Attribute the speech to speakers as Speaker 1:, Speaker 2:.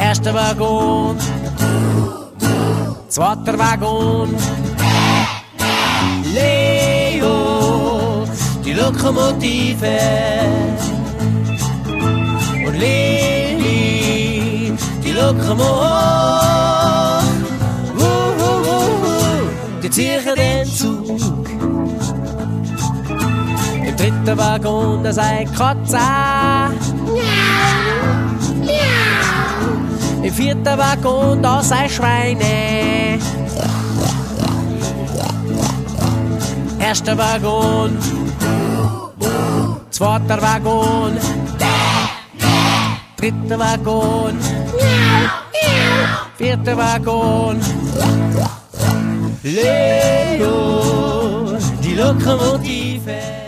Speaker 1: Erster Waggon, zweiter Waggon, Leo, die Lokomotive, und Lili, die Lokomotive, die ziehen den Zug. Im dritten Waggon, da sagt Katze, im vierten Waggon, da sei Schweine. Erster Waggon, zweiter Waggon, dritter Waggon, vierter Waggon, Leo, die Lokomotive.